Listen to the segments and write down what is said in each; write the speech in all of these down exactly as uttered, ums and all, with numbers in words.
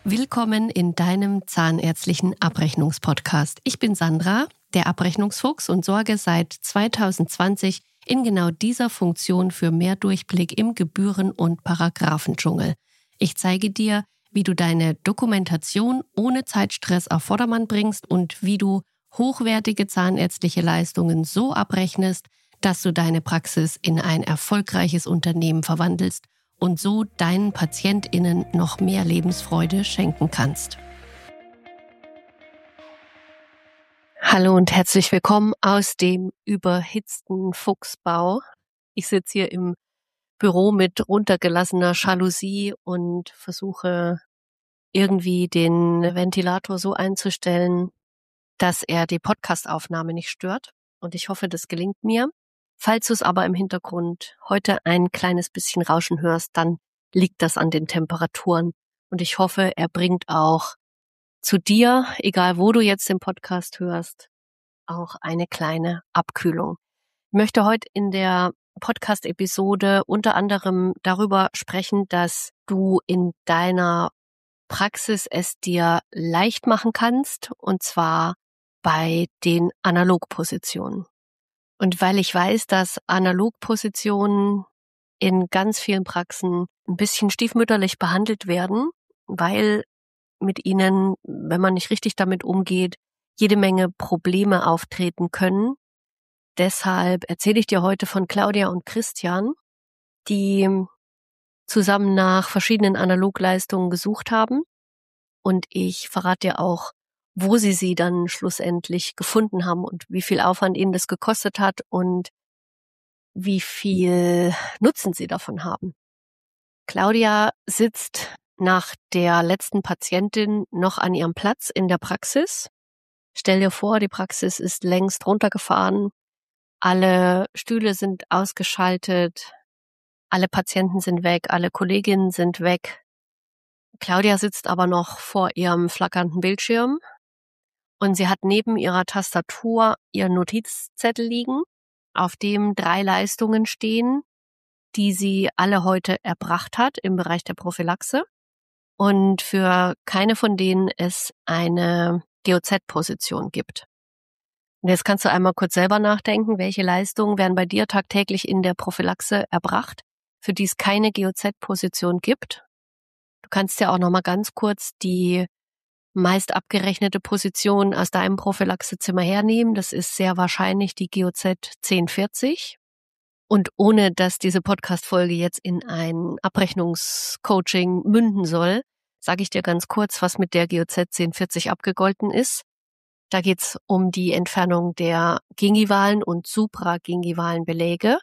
Willkommen in deinem zahnärztlichen Abrechnungspodcast. Ich bin Sandra, der Abrechnungsfuchs, und sorge seit zweitausendzwanzig in genau dieser Funktion für mehr Durchblick im Gebühren- und Paragraphendschungel. Ich zeige dir, wie du deine Dokumentation ohne Zeitstress auf Vordermann bringst und wie du hochwertige zahnärztliche Leistungen so abrechnest, dass du deine Praxis in ein erfolgreiches Unternehmen verwandelst und so deinen PatientInnen noch mehr Lebensfreude schenken kannst. Hallo und herzlich willkommen aus dem überhitzten Fuchsbau. Ich sitze hier im Büro mit runtergelassener Jalousie und versuche irgendwie den Ventilator so einzustellen, dass er die Podcastaufnahme nicht stört. Und ich hoffe, das gelingt mir. Falls du es aber im Hintergrund heute ein kleines bisschen Rauschen hörst, dann liegt das an den Temperaturen. Und ich hoffe, er bringt auch zu dir, egal wo du jetzt den Podcast hörst, auch eine kleine Abkühlung. Ich möchte heute in der Podcast-Episode unter anderem darüber sprechen, dass du in deiner Praxis es dir leicht machen kannst, und zwar bei den Analogpositionen. Und weil ich weiß, dass Analogpositionen in ganz vielen Praxen ein bisschen stiefmütterlich behandelt werden, weil mit ihnen, wenn man nicht richtig damit umgeht, jede Menge Probleme auftreten können. Deshalb erzähle ich dir heute von Claudia und Christian, die zusammen nach verschiedenen Analogleistungen gesucht haben. Und ich verrate dir auch, wo sie sie dann schlussendlich gefunden haben und wie viel Aufwand ihnen das gekostet hat und wie viel Nutzen sie davon haben. Claudia sitzt nach der letzten Patientin noch an ihrem Platz in der Praxis. Stell dir vor, die Praxis ist längst runtergefahren, alle Stühle sind ausgeschaltet, alle Patienten sind weg, alle Kolleginnen sind weg. Claudia sitzt aber noch vor ihrem flackernden Bildschirm und sie hat neben ihrer Tastatur ihren Notizzettel liegen, auf dem drei Leistungen stehen, die sie alle heute erbracht hat im Bereich der Prophylaxe und für keine von denen es eine G O Z-Position gibt. Und jetzt kannst du einmal kurz selber nachdenken, welche Leistungen werden bei dir tagtäglich in der Prophylaxe erbracht, für die es keine G O Z-Position gibt. Du kannst ja auch noch mal ganz kurz die meist abgerechnete Position aus deinem Prophylaxezimmer hernehmen. Das ist sehr wahrscheinlich die G O Z zehn vierzig. Und ohne dass diese Podcast-Folge jetzt in ein Abrechnungscoaching münden soll, sage ich dir ganz kurz, was mit der G O Z zehn vierzig abgegolten ist. Da geht's um die Entfernung der gingivalen und supragingivalen Beläge,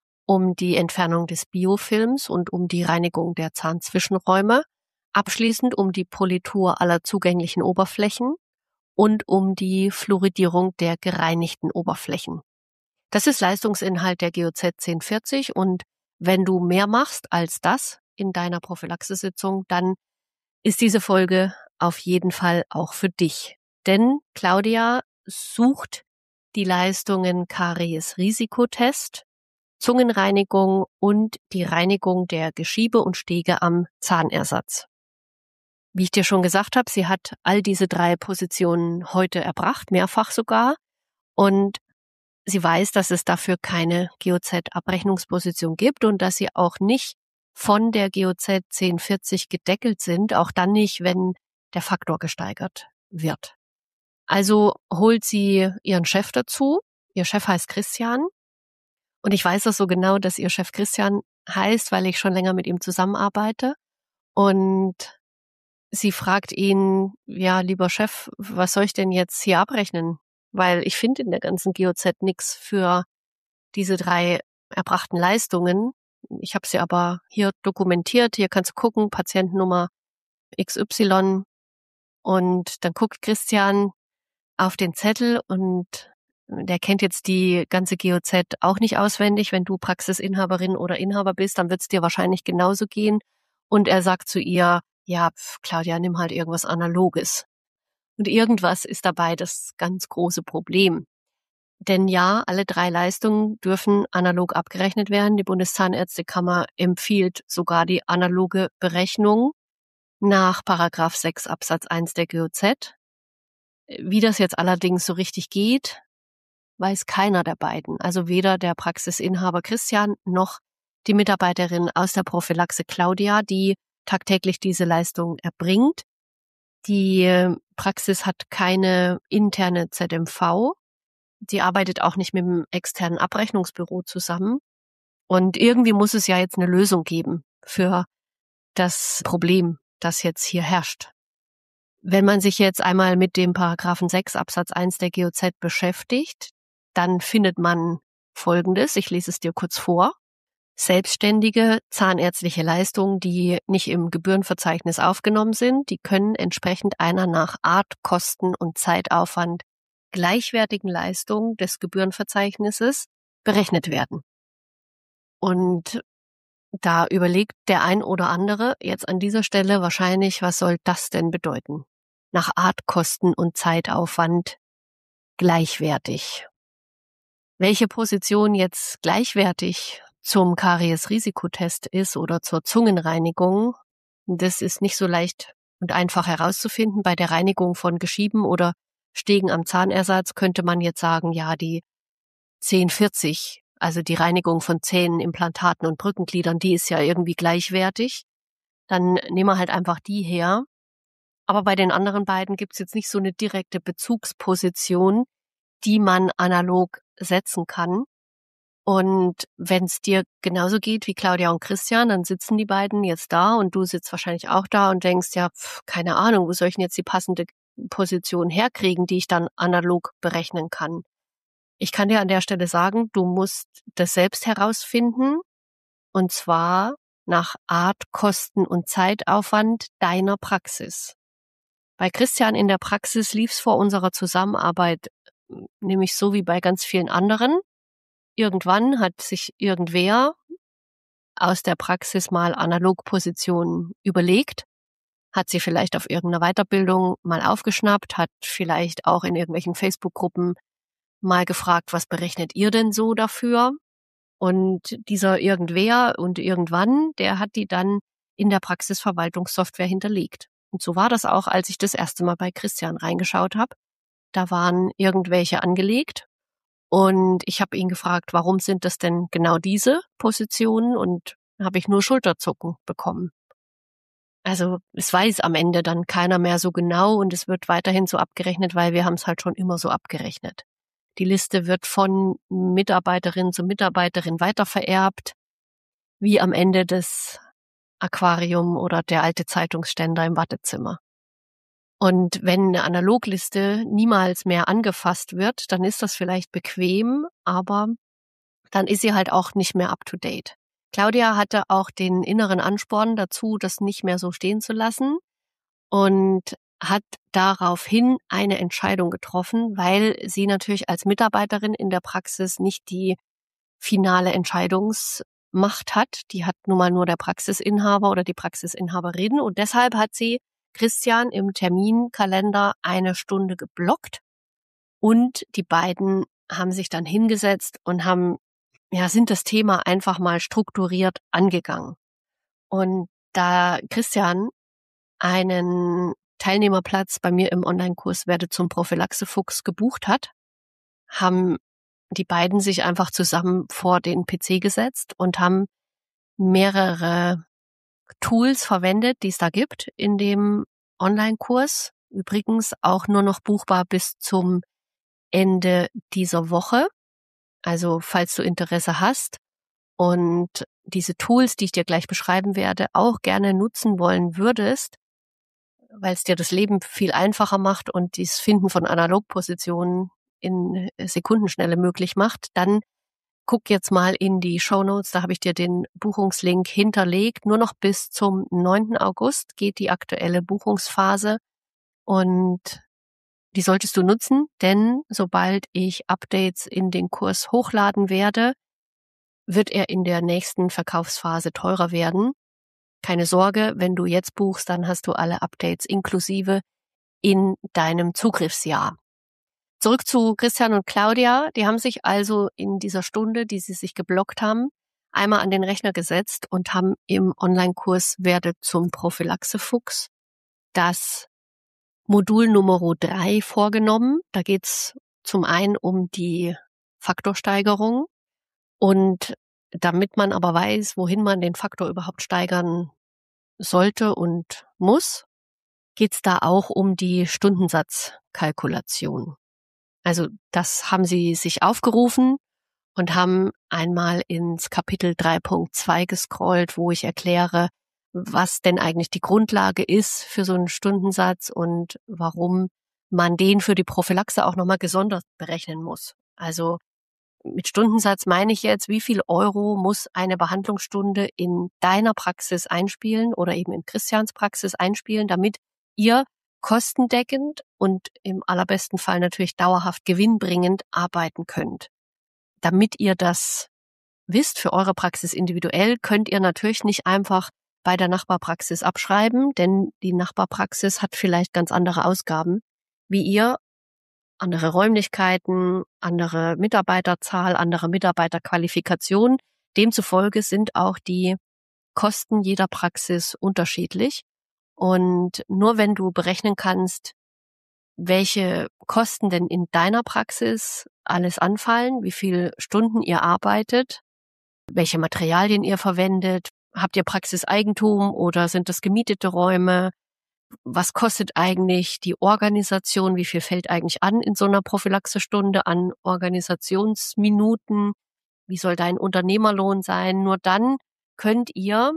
um die Entfernung des Biofilms und um die Reinigung der Zahnzwischenräume, abschließend um die Politur aller zugänglichen Oberflächen und um die Fluoridierung der gereinigten Oberflächen. Das ist Leistungsinhalt der G O Z zehn vierzig, und wenn du mehr machst als das in deiner Prophylaxesitzung, dann ist diese Folge auf jeden Fall auch für dich. Denn Claudia sucht die Leistungen Karies-Risikotest, Zungenreinigung und die Reinigung der Geschiebe und Stege am Zahnersatz. Wie ich dir schon gesagt habe, sie hat all diese drei Positionen heute erbracht, mehrfach sogar, und sie weiß, dass es dafür keine G O Z-Abrechnungsposition gibt und dass sie auch nicht von der G O Z zehn vierzig gedeckelt sind, auch dann nicht, wenn der Faktor gesteigert wird. Also holt sie ihren Chef dazu. Ihr Chef heißt Christian. Und ich weiß das so genau, dass ihr Chef Christian heißt, weil ich schon länger mit ihm zusammenarbeite. Und sie fragt ihn, ja, lieber Chef, was soll ich denn jetzt hier abrechnen? Weil ich finde in der ganzen G O Z nichts für diese drei erbrachten Leistungen. Ich habe sie aber hier dokumentiert. Hier kannst du gucken, Patientennummer X Y. Und dann guckt Christian auf den Zettel und der kennt jetzt die ganze G O Z auch nicht auswendig. Wenn du Praxisinhaberin oder Inhaber bist, dann wird es dir wahrscheinlich genauso gehen. Und er sagt zu ihr, ja, pf, Claudia, nimm halt irgendwas Analoges. Und irgendwas ist dabei das ganz große Problem. Denn ja, alle drei Leistungen dürfen analog abgerechnet werden. Die Bundeszahnärztekammer empfiehlt sogar die analoge Berechnung. nach Paragraph sechs Absatz eins der G O Z. Wie das jetzt allerdings so richtig geht, weiß keiner der beiden, also weder der Praxisinhaber Christian noch die Mitarbeiterin aus der Prophylaxe Claudia, die tagtäglich diese Leistung erbringt. Die Praxis hat keine interne Z M V, die arbeitet auch nicht mit dem externen Abrechnungsbüro zusammen. Und irgendwie muss es ja jetzt eine Lösung geben für das Problem, das jetzt hier herrscht. Wenn man sich jetzt einmal mit dem Paragraphen sechs Absatz eins der G O Z beschäftigt, dann findet man Folgendes, ich lese es dir kurz vor. Selbstständige zahnärztliche Leistungen, die nicht im Gebührenverzeichnis aufgenommen sind, die können entsprechend einer nach Art, Kosten und Zeitaufwand gleichwertigen Leistung des Gebührenverzeichnisses berechnet werden. Und da überlegt der ein oder andere jetzt an dieser Stelle wahrscheinlich, was soll das denn bedeuten? Nach Art, Kosten und Zeitaufwand gleichwertig. Welche Position jetzt gleichwertig zum Karies-Risikotest ist oder zur Zungenreinigung, das ist nicht so leicht und einfach herauszufinden. Bei der Reinigung von Geschieben oder Stegen am Zahnersatz könnte man jetzt sagen, ja, die zehn vierzig, also die Reinigung von Zähnen, Implantaten und Brückengliedern, die ist ja irgendwie gleichwertig. Dann nehmen wir halt einfach die her. Aber bei den anderen beiden gibt es jetzt nicht so eine direkte Bezugsposition, die man analog setzen kann. Und wenn es dir genauso geht wie Claudia und Christian, dann sitzen die beiden jetzt da und du sitzt wahrscheinlich auch da und denkst, ja, pf, keine Ahnung, wo soll ich denn jetzt die passende Position herkriegen, die ich dann analog berechnen kann. Ich kann dir an der Stelle sagen, du musst das selbst herausfinden, und zwar nach Art, Kosten und Zeitaufwand deiner Praxis. Bei Christian in der Praxis lief es vor unserer Zusammenarbeit nämlich so wie bei ganz vielen anderen. Irgendwann hat sich irgendwer aus der Praxis mal Analogpositionen überlegt, hat sie vielleicht auf irgendeiner Weiterbildung mal aufgeschnappt, hat vielleicht auch in irgendwelchen Facebook-Gruppen mal gefragt, was berechnet ihr denn so dafür? Und dieser Irgendwer und irgendwann, der hat die dann in der Praxisverwaltungssoftware hinterlegt. Und so war das auch, als ich das erste Mal bei Christian reingeschaut habe. Da waren irgendwelche angelegt. Und ich habe ihn gefragt, warum sind das denn genau diese Positionen? Und habe ich nur Schulterzucken bekommen. Also es weiß am Ende dann keiner mehr so genau und es wird weiterhin so abgerechnet, weil wir haben es halt schon immer so abgerechnet. Die Liste wird von Mitarbeiterin zu Mitarbeiterin weitervererbt, wie am Ende das Aquarium oder der alte Zeitungsständer im Wartezimmer. Und wenn eine Analogliste niemals mehr angefasst wird, dann ist das vielleicht bequem, aber dann ist sie halt auch nicht mehr up to date. Claudia hatte auch den inneren Ansporn dazu, das nicht mehr so stehen zu lassen und hat daraufhin eine Entscheidung getroffen, weil sie natürlich als Mitarbeiterin in der Praxis nicht die finale Entscheidungsmacht hat. Die hat nun mal nur der Praxisinhaber oder die Praxisinhaberin und deshalb hat sie Christian im Terminkalender eine Stunde geblockt und die beiden haben sich dann hingesetzt und haben, ja, sind das Thema einfach mal strukturiert angegangen. Und da Christian einen Teilnehmerplatz bei mir im Online-Kurs Werde zum Prophylaxe-Fuchs gebucht hat, haben die beiden sich einfach zusammen vor den P C gesetzt und haben mehrere Tools verwendet, die es da gibt in dem Online-Kurs. Übrigens auch nur noch buchbar bis zum Ende dieser Woche. Also falls du Interesse hast und diese Tools, die ich dir gleich beschreiben werde, auch gerne nutzen wollen würdest, weil es dir das Leben viel einfacher macht und das Finden von Analogpositionen in Sekundenschnelle möglich macht, dann guck jetzt mal in die Shownotes, da habe ich dir den Buchungslink hinterlegt. Nur noch bis zum neunten August geht die aktuelle Buchungsphase und die solltest du nutzen, denn sobald ich Updates in den Kurs hochladen werde, wird er in der nächsten Verkaufsphase teurer werden. Keine Sorge, wenn du jetzt buchst, dann hast du alle Updates inklusive in deinem Zugriffsjahr. Zurück zu Christian und Claudia. Die haben sich also in dieser Stunde, die sie sich geblockt haben, einmal an den Rechner gesetzt und haben im Online-Kurs Werde zum Prophylaxe-Fuchs das Modul Nummer drei vorgenommen. Da geht's zum einen um die Faktorsteigerung, und damit man aber weiß, wohin man den Faktor überhaupt steigern sollte und muss, geht's da auch um die Stundensatzkalkulation. Also das haben Sie sich aufgerufen und haben einmal ins Kapitel drei Punkt zwei gescrollt, wo ich erkläre, was denn eigentlich die Grundlage ist für so einen Stundensatz und warum man den für die Prophylaxe auch nochmal gesondert berechnen muss. Also mit Stundensatz meine ich jetzt, wie viel Euro muss eine Behandlungsstunde in deiner Praxis einspielen oder eben in Christians Praxis einspielen, damit ihr kostendeckend und im allerbesten Fall natürlich dauerhaft gewinnbringend arbeiten könnt. Damit ihr das wisst für eure Praxis individuell, könnt ihr natürlich nicht einfach bei der Nachbarpraxis abschreiben, denn die Nachbarpraxis hat vielleicht ganz andere Ausgaben wie ihr, andere Räumlichkeiten, andere Mitarbeiterzahl, andere Mitarbeiterqualifikation. Demzufolge sind auch die Kosten jeder Praxis unterschiedlich. Und nur wenn du berechnen kannst, welche Kosten denn in deiner Praxis alles anfallen, wie viele Stunden ihr arbeitet, welche Materialien ihr verwendet, habt ihr Praxiseigentum oder sind das gemietete Räume, was kostet eigentlich die Organisation, wie viel fällt eigentlich an in so einer Prophylaxestunde an Organisationsminuten, wie soll dein Unternehmerlohn sein, nur dann könnt ihr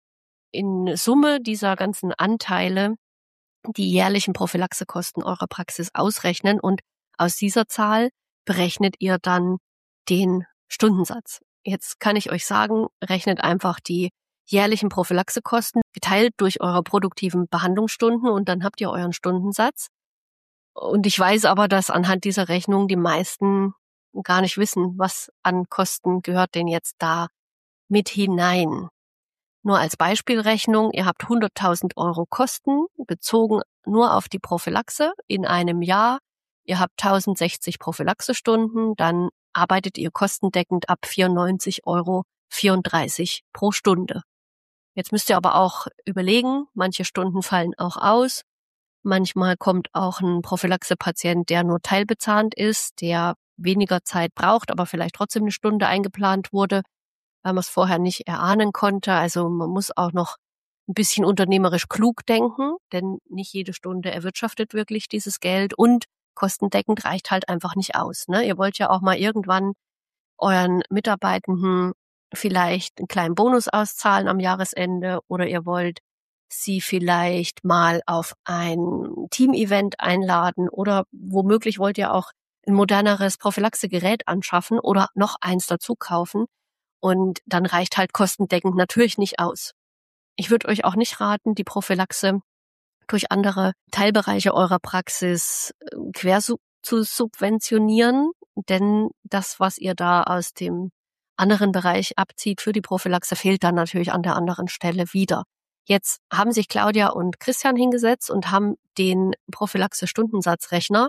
in Summe dieser ganzen Anteile die jährlichen Prophylaxekosten eurer Praxis ausrechnen und aus dieser Zahl berechnet ihr dann den Stundensatz. Jetzt kann ich euch sagen, rechnet einfach die jährlichen Prophylaxekosten geteilt durch eure produktiven Behandlungsstunden und dann habt ihr euren Stundensatz. Und ich weiß aber, dass anhand dieser Rechnung die meisten gar nicht wissen, was an Kosten gehört denn jetzt da mit hinein. Nur als Beispielrechnung, ihr habt hunderttausend Euro Kosten, bezogen nur auf die Prophylaxe in einem Jahr. Ihr habt tausendsechzig Prophylaxestunden, dann arbeitet ihr kostendeckend ab vierundneunzig Euro vierunddreißig pro Stunde. Jetzt müsst ihr aber auch überlegen, manche Stunden fallen auch aus. Manchmal kommt auch ein Prophylaxe-Patient, der nur teilbezahnt ist, der weniger Zeit braucht, aber vielleicht trotzdem eine Stunde eingeplant wurde, weil man es vorher nicht erahnen konnte. Also man muss auch noch ein bisschen unternehmerisch klug denken, denn nicht jede Stunde erwirtschaftet wirklich dieses Geld und kostendeckend reicht halt einfach nicht aus, ne? Ihr wollt ja auch mal irgendwann euren Mitarbeitenden vielleicht einen kleinen Bonus auszahlen am Jahresende oder ihr wollt sie vielleicht mal auf ein Team-Event einladen oder womöglich wollt ihr auch ein moderneres Prophylaxe-Gerät anschaffen oder noch eins dazu kaufen. Und dann reicht halt kostendeckend natürlich nicht aus. Ich würde euch auch nicht raten, die Prophylaxe durch andere Teilbereiche eurer Praxis quer zu subventionieren, denn das, was ihr da aus dem anderen Bereich abzieht für die Prophylaxe, fehlt dann natürlich an der anderen Stelle wieder. Jetzt haben sich Claudia und Christian hingesetzt und haben den Prophylaxe-Stundensatzrechner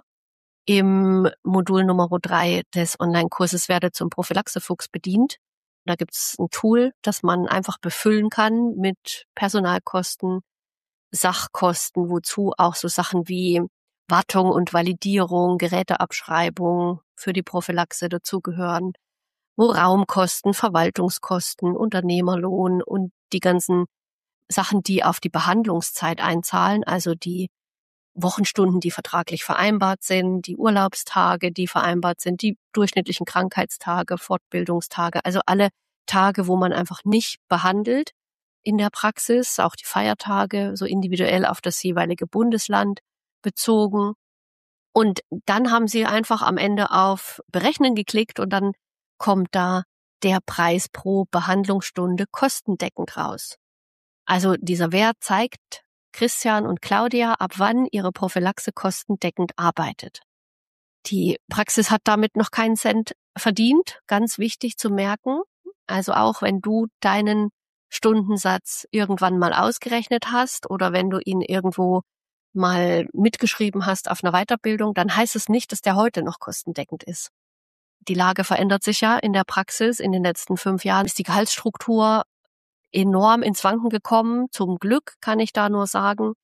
im Modul Nummer drei des Online-Kurses Werde zum Prophylaxe-Fuchs bedient. Da gibt's ein Tool, das man einfach befüllen kann mit Personalkosten, Sachkosten, wozu auch so Sachen wie Wartung und Validierung, Geräteabschreibung für die Prophylaxe dazugehören, wo Raumkosten, Verwaltungskosten, Unternehmerlohn und die ganzen Sachen, die auf die Behandlungszeit einzahlen, also die Wochenstunden, die vertraglich vereinbart sind, die Urlaubstage, die vereinbart sind, die durchschnittlichen Krankheitstage, Fortbildungstage, also alle Tage, wo man einfach nicht behandelt in der Praxis, auch die Feiertage, so individuell auf das jeweilige Bundesland bezogen. Und dann haben sie einfach am Ende auf Berechnen geklickt und dann kommt da der Preis pro Behandlungsstunde kostendeckend raus. Also dieser Wert zeigt Christian und Claudia, ab wann ihre Prophylaxe kostendeckend arbeitet. Die Praxis hat damit noch keinen Cent verdient, ganz wichtig zu merken. Also auch wenn du deinen Stundensatz irgendwann mal ausgerechnet hast oder wenn du ihn irgendwo mal mitgeschrieben hast auf einer Weiterbildung, dann heißt es nicht, dass der heute noch kostendeckend ist. die Lage verändert sich ja in der Praxis. In den letzten fünf Jahren ist die Gehaltsstruktur enorm ins Wanken gekommen. Zum Glück kann ich da nur sagen.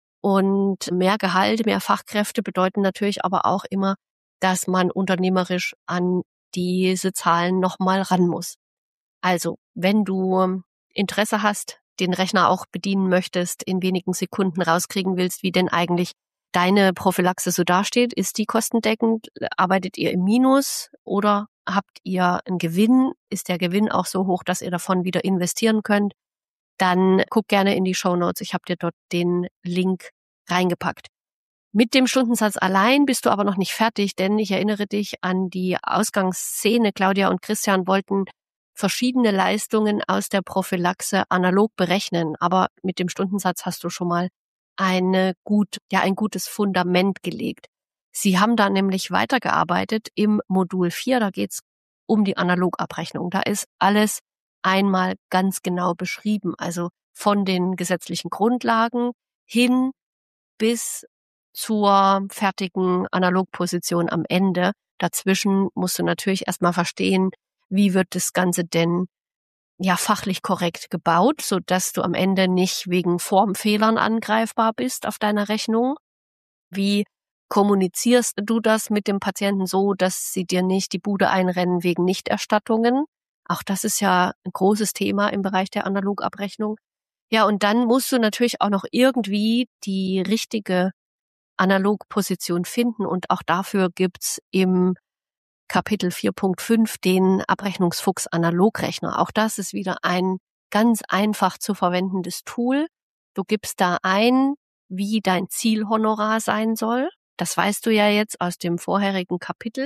Und mehr Gehalt, mehr Fachkräfte bedeuten natürlich aber auch immer, dass man unternehmerisch an diese Zahlen nochmal ran muss. Also, wenn du Interesse hast, den Rechner auch bedienen möchtest, in wenigen Sekunden rauskriegen willst, wie denn eigentlich deine Prophylaxe so dasteht, ist die kostendeckend? Arbeitet ihr im Minus oder habt ihr einen Gewinn? Ist der Gewinn auch so hoch, dass ihr davon wieder investieren könnt? Dann guck gerne in die Shownotes. Ich habe dir dort den Link reingepackt. Mit dem Stundensatz allein bist du aber noch nicht fertig, denn ich erinnere dich an die Ausgangsszene. Claudia und Christian wollten verschiedene Leistungen aus der Prophylaxe analog berechnen, aber mit dem Stundensatz hast du schon mal eine gut, ja, ein gutes Fundament gelegt. Sie haben da nämlich weitergearbeitet im Modul vier, da geht's um die Analogabrechnung. Da ist alles einmal ganz genau beschrieben, also von den gesetzlichen Grundlagen hin bis zur fertigen Analogposition am Ende. Dazwischen musst du natürlich erstmal verstehen, wie wird das Ganze denn ja fachlich korrekt gebaut, so dass du am Ende nicht wegen Formfehlern angreifbar bist auf deiner Rechnung. Wie kommunizierst du das mit dem Patienten so, dass sie dir nicht die Bude einrennen wegen Nichterstattungen? Auch das ist ja ein großes Thema im Bereich der Analogabrechnung. Ja, und dann musst du natürlich auch noch irgendwie die richtige Analogposition finden und auch dafür gibt's im Kapitel vier Punkt fünf den Abrechnungsfuchs Analogrechner. Auch das ist wieder ein ganz einfach zu verwendendes Tool. Du gibst da ein, wie dein Zielhonorar sein soll. Das weißt du ja jetzt aus dem vorherigen Kapitel.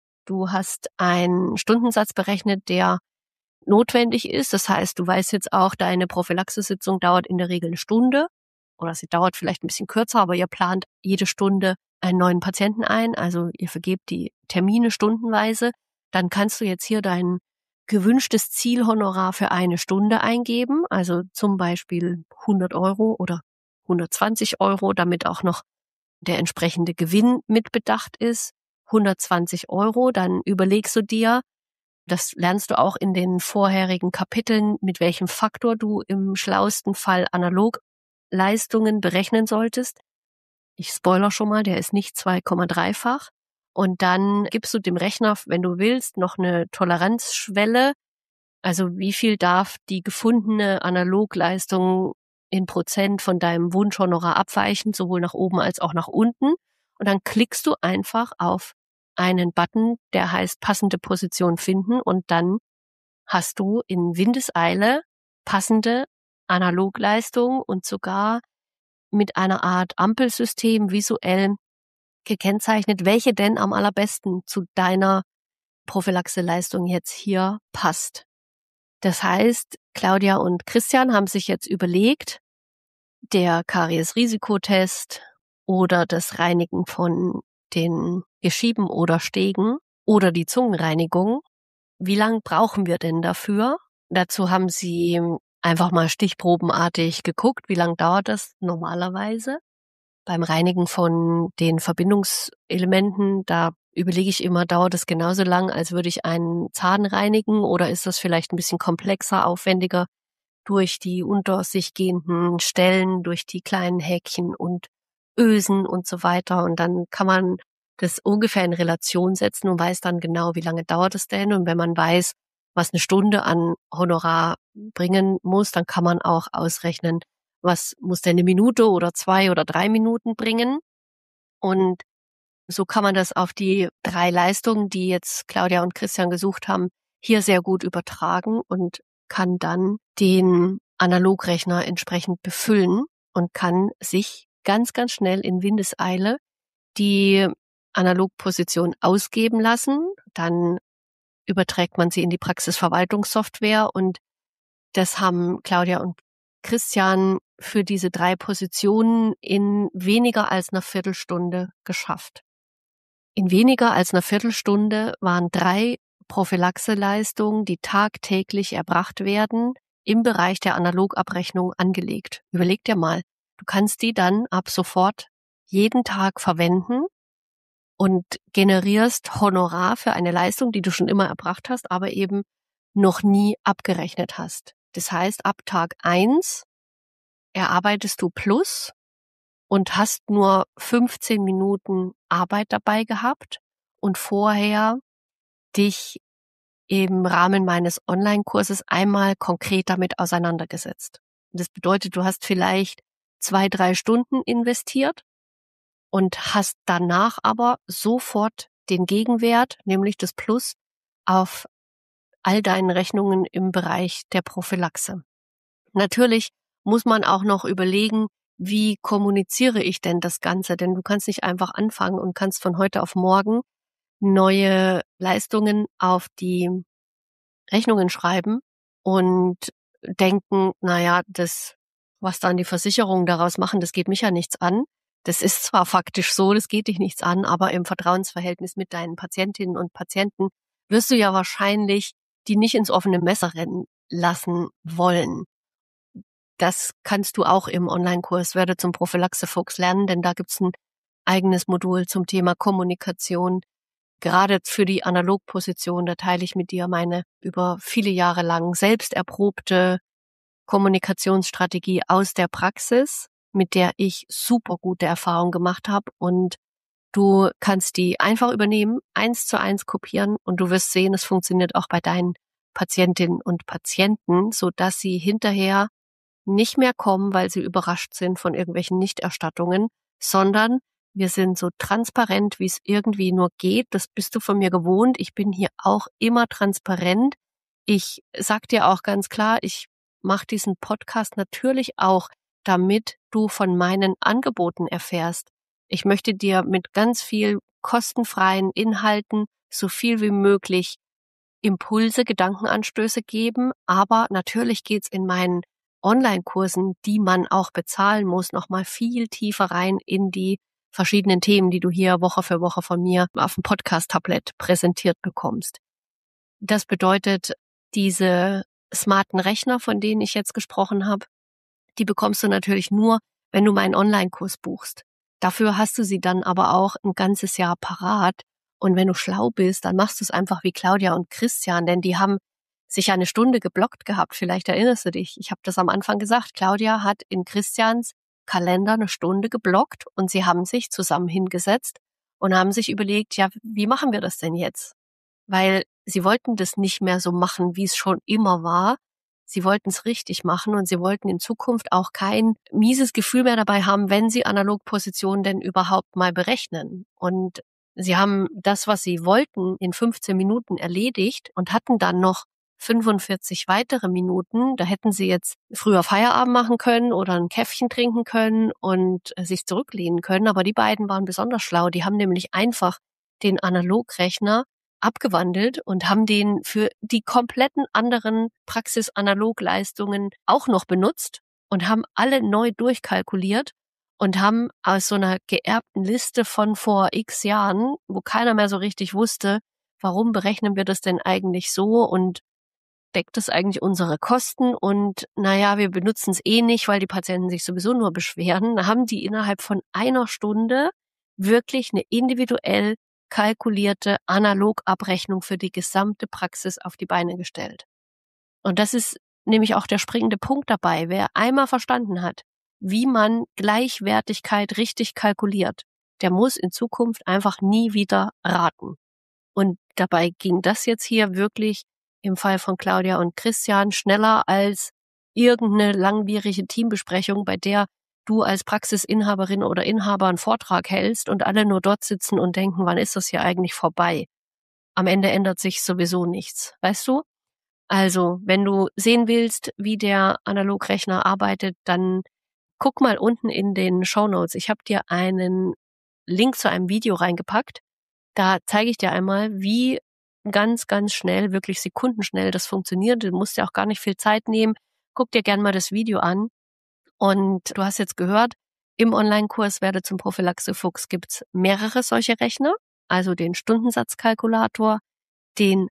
Du hast einen Stundensatz berechnet, der notwendig ist. Das heißt, du weißt jetzt auch, deine Prophylaxesitzung dauert in der Regel eine Stunde oder sie dauert vielleicht ein bisschen kürzer, aber ihr plant jede Stunde einen neuen Patienten ein. Also ihr vergebt die Termine stundenweise. Dann kannst du jetzt hier dein gewünschtes Zielhonorar für eine Stunde eingeben. Also zum Beispiel hundert Euro oder hundertzwanzig Euro, damit auch noch der entsprechende Gewinn mitbedacht ist. hundertzwanzig Euro, dann überlegst du dir, das lernst du auch in den vorherigen Kapiteln, mit welchem Faktor du im schlauesten Fall Analogleistungen berechnen solltest. Ich spoiler schon mal, der ist nicht zwei Komma drei-fach. Und dann gibst du dem Rechner, wenn du willst, noch eine Toleranzschwelle. Also wie viel darf die gefundene Analogleistung in Prozent von deinem Wunschhonorar abweichen, sowohl nach oben als auch nach unten. Und dann klickst du einfach auf einen Button, der heißt passende Position finden und dann hast du in Windeseile passende Analogleistung und sogar mit einer Art Ampelsystem visuell gekennzeichnet, welche denn am allerbesten zu deiner Prophylaxeleistung jetzt hier passt. Das heißt, Claudia und Christian haben sich jetzt überlegt, der Karies-Risikotest oder das Reinigen von den Geschieben oder Stegen oder die Zungenreinigung. Wie lang brauchen wir denn dafür? Dazu haben sie einfach mal stichprobenartig geguckt, wie lang dauert das normalerweise. Beim Reinigen von den Verbindungselementen, da überlege ich immer, dauert es genauso lang, als würde ich einen Zahn reinigen oder ist das vielleicht ein bisschen komplexer, aufwendiger durch die unter sich gehenden Stellen, durch die kleinen Häkchen und Ösen und so weiter. Und dann kann man das ungefähr in Relation setzen und weiß dann genau, wie lange dauert es denn. Und wenn man weiß, was eine Stunde an Honorar bringen muss, dann kann man auch ausrechnen, was muss denn eine Minute oder zwei oder drei Minuten bringen. Und so kann man das auf die drei Leistungen, die jetzt Claudia und Christian gesucht haben, hier sehr gut übertragen und kann dann den Analogrechner entsprechend befüllen und kann sich ganz, ganz schnell in Windeseile die Analogposition ausgeben lassen. Dann überträgt man sie in die Praxisverwaltungssoftware und das haben Claudia und Christian für diese drei Positionen in weniger als einer Viertelstunde geschafft. In weniger als einer Viertelstunde waren drei Prophylaxeleistungen, die tagtäglich erbracht werden, im Bereich der Analogabrechnung angelegt. Überleg dir mal, du kannst die dann ab sofort jeden Tag verwenden und generierst Honorar für eine Leistung, die du schon immer erbracht hast, aber eben noch nie abgerechnet hast. Das heißt, ab Tag eins erarbeitest du Plus und hast nur fünfzehn Minuten Arbeit dabei gehabt und vorher dich im Rahmen meines Online-Kurses einmal konkret damit auseinandergesetzt. Das bedeutet, du hast vielleicht zwei, drei Stunden investiert und hast danach aber sofort den Gegenwert, nämlich das Plus, auf all deinen Rechnungen im Bereich der Prophylaxe. Natürlich muss man auch noch überlegen, wie kommuniziere ich denn das Ganze? Denn du kannst nicht einfach anfangen und kannst von heute auf morgen neue Leistungen auf die Rechnungen schreiben und denken, naja, das, was dann die Versicherungen daraus machen, das geht mich ja nichts an. Das ist zwar faktisch so, das geht dich nichts an, aber im Vertrauensverhältnis mit deinen Patientinnen und Patienten wirst du ja wahrscheinlich die nicht ins offene Messer rennen lassen wollen. Das kannst du auch im Online-Kurs Werde zum Prophylaxe-Fuchs lernen, denn da gibt's ein eigenes Modul zum Thema Kommunikation. Gerade für die Analogposition, da teile ich mit dir meine über viele Jahre lang selbst erprobte Kommunikationsstrategie aus der Praxis, mit der ich super gute Erfahrungen gemacht habe. Und du kannst die einfach übernehmen, eins zu eins kopieren und du wirst sehen, es funktioniert auch bei deinen Patientinnen und Patienten, sodass sie hinterher nicht mehr kommen, weil sie überrascht sind von irgendwelchen Nichterstattungen, sondern wir sind so transparent, wie es irgendwie nur geht. Das bist du von mir gewohnt. Ich bin hier auch immer transparent. Ich sag dir auch ganz klar, ich mache diesen Podcast natürlich auch, damit du von meinen Angeboten erfährst. Ich möchte dir mit ganz viel kostenfreien Inhalten so viel wie möglich Impulse, Gedankenanstöße geben. Aber natürlich geht's in meinen Online-Kursen, die man auch bezahlen muss, nochmal viel tiefer rein in die verschiedenen Themen, die du hier Woche für Woche von mir auf dem Podcast-Tablet präsentiert bekommst. Das bedeutet, diese smarten Rechner, von denen ich jetzt gesprochen habe, die bekommst du natürlich nur, wenn du meinen Online-Kurs buchst. Dafür hast du sie dann aber auch ein ganzes Jahr parat. Und wenn du schlau bist, dann machst du es einfach wie Claudia und Christian, denn die haben sich eine Stunde geblockt gehabt. Vielleicht erinnerst du dich. Ich habe das am Anfang gesagt. Claudia hat in Christians Kalender eine Stunde geblockt und sie haben sich zusammen hingesetzt und haben sich überlegt, ja, wie machen wir das denn jetzt? Weil sie wollten das nicht mehr so machen, wie es schon immer war. Sie wollten es richtig machen und sie wollten in Zukunft auch kein mieses Gefühl mehr dabei haben, wenn sie Analogpositionen denn überhaupt mal berechnen. Und sie haben das, was sie wollten, in fünfzehn Minuten erledigt und hatten dann noch fünfundvierzig weitere Minuten. Da hätten sie jetzt früher Feierabend machen können oder ein Käffchen trinken können und sich zurücklehnen können. Aber die beiden waren besonders schlau. Die haben nämlich einfach den Analogrechner abgewandelt und haben den für die kompletten anderen Praxis-Analog-Leistungen auch noch benutzt und haben alle neu durchkalkuliert und haben aus so einer geerbten Liste von vor x Jahren, wo keiner mehr so richtig wusste, warum berechnen wir das denn eigentlich so und deckt das eigentlich unsere Kosten und naja, wir benutzen es eh nicht, weil die Patienten sich sowieso nur beschweren. Da haben die innerhalb von einer Stunde wirklich eine individuell kalkulierte Analogabrechnung für die gesamte Praxis auf die Beine gestellt. Und das ist nämlich auch der springende Punkt dabei. Wer einmal verstanden hat, wie man Gleichwertigkeit richtig kalkuliert, der muss in Zukunft einfach nie wieder raten. Und dabei ging das jetzt hier wirklich im Fall von Claudia und Christian schneller als irgendeine langwierige Teambesprechung, bei der du als Praxisinhaberin oder Inhaber einen Vortrag hältst und alle nur dort sitzen und denken, wann ist das hier eigentlich vorbei? Am Ende ändert sich sowieso nichts, weißt du? Also, wenn du sehen willst, wie der Analogrechner arbeitet, dann guck mal unten in den Shownotes. Ich habe dir einen Link zu einem Video reingepackt. Da zeige ich dir einmal, wie ganz, ganz schnell, wirklich sekundenschnell das funktioniert. Du musst ja auch gar nicht viel Zeit nehmen. Guck dir gern mal das Video an. Und du hast jetzt gehört, im Online-Kurs Werde zum Prophylaxe-Fuchs gibt's mehrere solche Rechner, also den Stundensatzkalkulator, den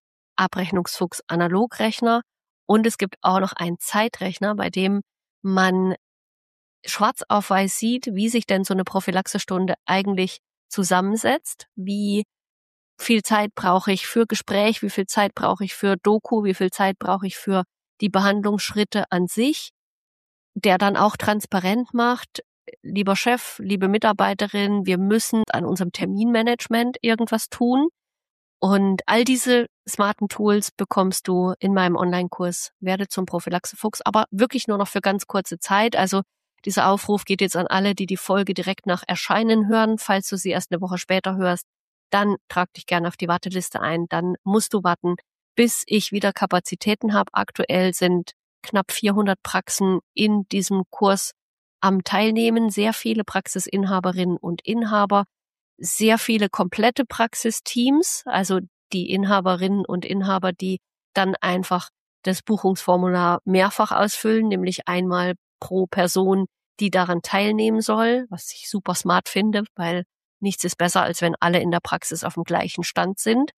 Abrechnungsfuchs-Analogrechner und es gibt auch noch einen Zeitrechner, bei dem man schwarz auf weiß sieht, wie sich denn so eine Prophylaxestunde eigentlich zusammensetzt. Wie viel Zeit brauche ich für Gespräch, wie viel Zeit brauche ich für Doku, wie viel Zeit brauche ich für die Behandlungsschritte an sich, der dann auch transparent macht, lieber Chef, liebe Mitarbeiterin, wir müssen an unserem Terminmanagement irgendwas tun. Und all diese smarten Tools bekommst du in meinem Online-Kurs Werde zum Prophylaxe-Fuchs, aber wirklich nur noch für ganz kurze Zeit. Also dieser Aufruf geht jetzt an alle, die die Folge direkt nach Erscheinen hören. Falls du sie erst eine Woche später hörst, dann trag dich gerne auf die Warteliste ein. Dann musst du warten, bis ich wieder Kapazitäten habe. Aktuell sind knapp vierhundert Praxen in diesem Kurs am Teilnehmen. Sehr viele Praxisinhaberinnen und Inhaber, sehr viele komplette Praxisteams, also die Inhaberinnen und Inhaber, die dann einfach das Buchungsformular mehrfach ausfüllen, nämlich einmal pro Person, die daran teilnehmen soll, was ich super smart finde, weil nichts ist besser, als wenn alle in der Praxis auf dem gleichen Stand sind.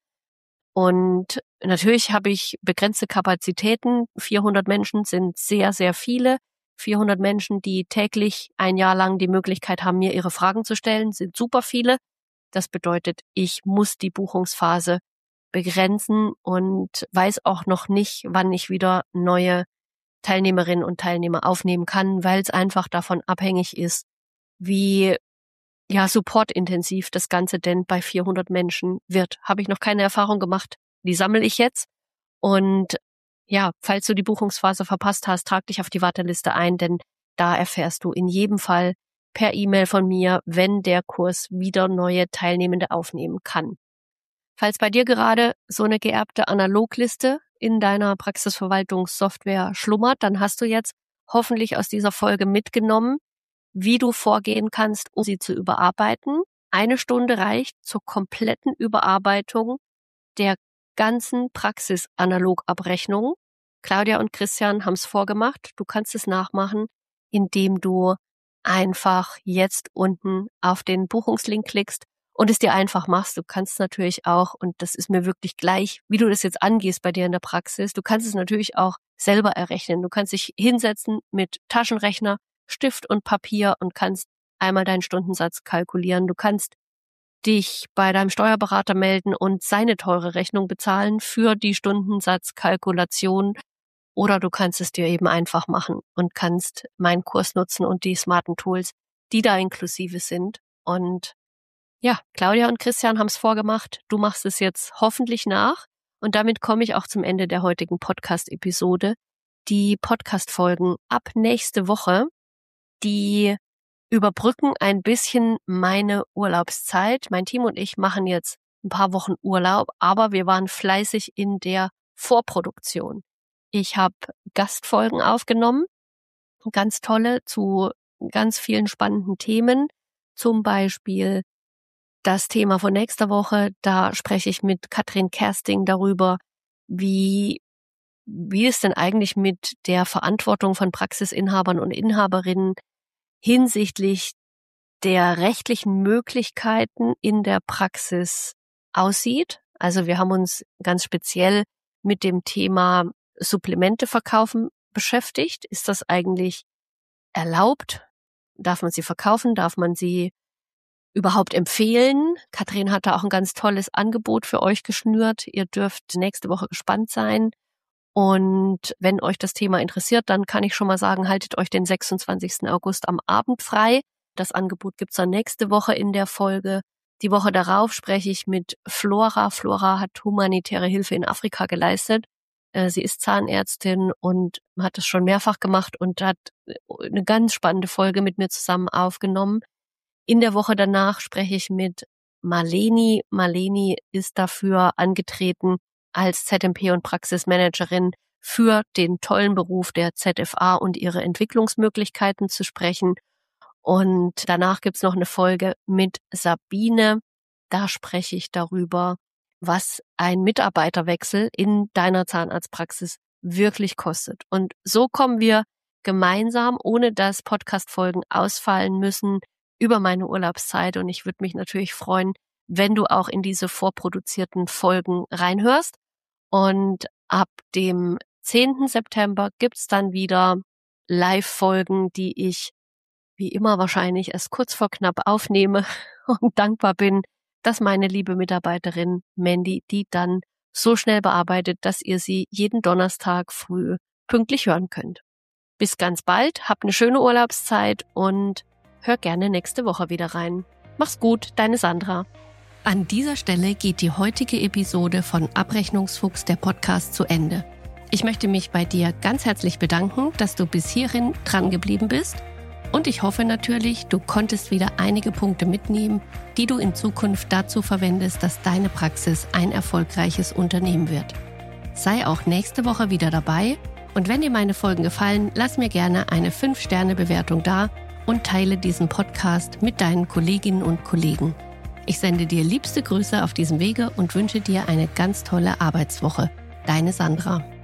Und natürlich habe ich begrenzte Kapazitäten. vierhundert Menschen sind sehr, sehr viele. vierhundert Menschen, die täglich ein Jahr lang die Möglichkeit haben, mir ihre Fragen zu stellen, sind super viele. Das bedeutet, ich muss die Buchungsphase begrenzen und weiß auch noch nicht, wann ich wieder neue Teilnehmerinnen und Teilnehmer aufnehmen kann, weil es einfach davon abhängig ist, wie ja supportintensiv das Ganze denn bei vierhundert Menschen wird. Habe ich noch keine Erfahrung gemacht. Die sammle ich jetzt. Und ja, falls du die Buchungsphase verpasst hast, trag dich auf die Warteliste ein, denn da erfährst du in jedem Fall per E-Mail von mir, wenn der Kurs wieder neue Teilnehmende aufnehmen kann. Falls bei dir gerade so eine geerbte Analogliste in deiner Praxisverwaltungssoftware schlummert, dann hast du jetzt hoffentlich aus dieser Folge mitgenommen, wie du vorgehen kannst, um sie zu überarbeiten. Eine Stunde reicht zur kompletten Überarbeitung der ganzen Praxisanalogabrechnung. Claudia und Christian haben es vorgemacht. Du kannst es nachmachen, indem du einfach jetzt unten auf den Buchungslink klickst und es dir einfach machst. Du kannst natürlich auch, und das ist mir wirklich gleich, wie du das jetzt angehst bei dir in der Praxis, du kannst es natürlich auch selber errechnen. Du kannst dich hinsetzen mit Taschenrechner, Stift und Papier und kannst einmal deinen Stundensatz kalkulieren. Du kannst dich bei deinem Steuerberater melden und seine teure Rechnung bezahlen für die Stundensatzkalkulation. Oder du kannst es dir eben einfach machen und kannst meinen Kurs nutzen und die smarten Tools, die da inklusive sind. Und ja, Claudia und Christian haben es vorgemacht. Du machst es jetzt hoffentlich nach. Und damit komme ich auch zum Ende der heutigen Podcast-Episode. Die Podcast-Folgen ab nächste Woche, die überbrücken ein bisschen meine Urlaubszeit. Mein Team und ich machen jetzt ein paar Wochen Urlaub, aber wir waren fleißig in der Vorproduktion. Ich habe Gastfolgen aufgenommen, ganz tolle, zu ganz vielen spannenden Themen. Zum Beispiel das Thema von nächster Woche, da spreche ich mit Katrin Kersting darüber, wie, wie es denn eigentlich mit der Verantwortung von Praxisinhabern und Inhaberinnen hinsichtlich der rechtlichen Möglichkeiten in der Praxis aussieht. Also wir haben uns ganz speziell mit dem Thema Supplemente verkaufen beschäftigt. Ist das eigentlich erlaubt? Darf man sie verkaufen? Darf man sie überhaupt empfehlen? Katrin hat da auch ein ganz tolles Angebot für euch geschnürt. Ihr dürft nächste Woche gespannt sein. Und wenn euch das Thema interessiert, dann kann ich schon mal sagen, haltet euch den sechsundzwanzigsten August am Abend frei. Das Angebot gibt's dann nächste Woche in der Folge. Die Woche darauf spreche ich mit Flora. Flora hat humanitäre Hilfe in Afrika geleistet. Sie ist Zahnärztin und hat es schon mehrfach gemacht und hat eine ganz spannende Folge mit mir zusammen aufgenommen. In der Woche danach spreche ich mit Marleni. Marleni ist dafür angetreten, als Z M P und Praxismanagerin für den tollen Beruf der Z F A und ihre Entwicklungsmöglichkeiten zu sprechen. Und danach gibt's noch eine Folge mit Sabine. Da spreche ich darüber, was ein Mitarbeiterwechsel in deiner Zahnarztpraxis wirklich kostet. Und so kommen wir gemeinsam, ohne dass Podcast-Folgen ausfallen müssen, über meine Urlaubszeit. Und ich würde mich natürlich freuen, wenn du auch in diese vorproduzierten Folgen reinhörst. Und ab dem zehnten September gibt's dann wieder Live-Folgen, die ich wie immer wahrscheinlich erst kurz vor knapp aufnehme und dankbar bin, dass meine liebe Mitarbeiterin Mandy die dann so schnell bearbeitet, dass ihr sie jeden Donnerstag früh pünktlich hören könnt. Bis ganz bald, habt eine schöne Urlaubszeit und hör gerne nächste Woche wieder rein. Mach's gut, deine Sandra. An dieser Stelle geht die heutige Episode von Abrechnungsfuchs, der Podcast, zu Ende. Ich möchte mich bei dir ganz herzlich bedanken, dass du bis hierhin dran geblieben bist. Und ich hoffe natürlich, du konntest wieder einige Punkte mitnehmen, die du in Zukunft dazu verwendest, dass deine Praxis ein erfolgreiches Unternehmen wird. Sei auch nächste Woche wieder dabei und wenn dir meine Folgen gefallen, lass mir gerne eine fünf Sterne Bewertung da und teile diesen Podcast mit deinen Kolleginnen und Kollegen. Ich sende dir liebste Grüße auf diesem Wege und wünsche dir eine ganz tolle Arbeitswoche. Deine Sandra.